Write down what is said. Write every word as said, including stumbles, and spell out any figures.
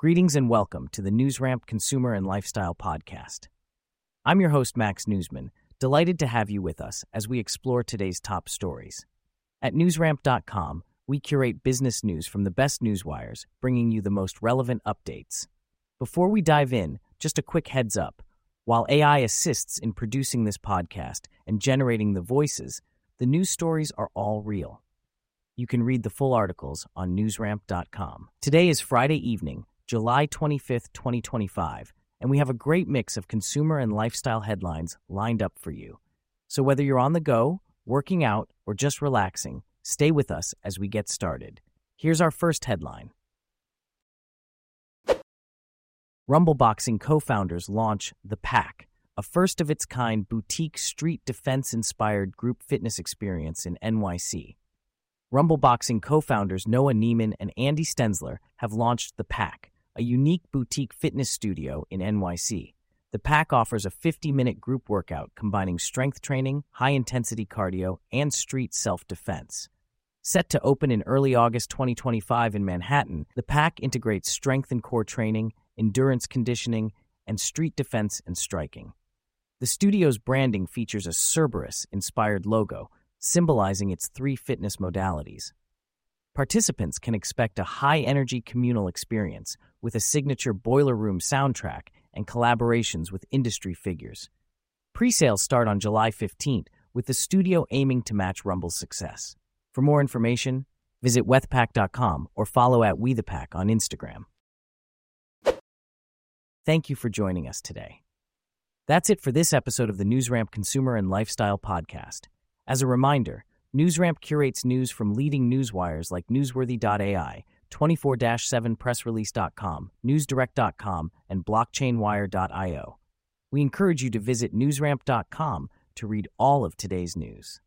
Greetings and welcome to the NewsRamp Consumer and Lifestyle Podcast. I'm your host, Max Newsman, delighted to have you with us as we explore today's top stories. At newsramp dot com, we curate business news from the best newswires, bringing you the most relevant updates. Before we dive in, just a quick heads up. While A I assists in producing this podcast and generating the voices, the news stories are all real. You can read the full articles on newsramp dot com. Today is Friday evening, July twenty-fifth, twenty twenty-five, and we have a great mix of consumer and lifestyle headlines lined up for you. So whether you're on the go, working out, or just relaxing, stay with us as we get started. Here's our first headline. Rumble Boxing co-founders launch The Pack, a first-of-its-kind boutique street defense-inspired group fitness experience in N Y C. Rumble Boxing co-founders Noah Neiman and Andy Stenzler have launched The Pack, a unique boutique fitness studio in N Y C. The Pack offers a fifty-minute group workout combining strength training, high-intensity cardio, and street self-defense. Set to open in early August twenty twenty-five in Manhattan, The Pack integrates strength and core training, endurance conditioning, and street defense and striking. The studio's branding features a Cerberus-inspired logo, symbolizing its three fitness modalities. Participants can expect a high-energy communal experience with a signature boiler room soundtrack and collaborations with industry figures. Pre-sales start on July fifteenth, with the studio aiming to match Rumble's success. For more information, visit wethpack dot com or follow at WeThePack on Instagram. Thank you for joining us today. That's it for this episode of the NewsRamp Consumer and Lifestyle Podcast. As a reminder, NewsRamp curates news from leading newswires like newsworthy dot A I, twenty-four seven press release dot com, newsdirect dot com, and blockchain wire dot io. We encourage you to visit newsramp dot com to read all of today's news.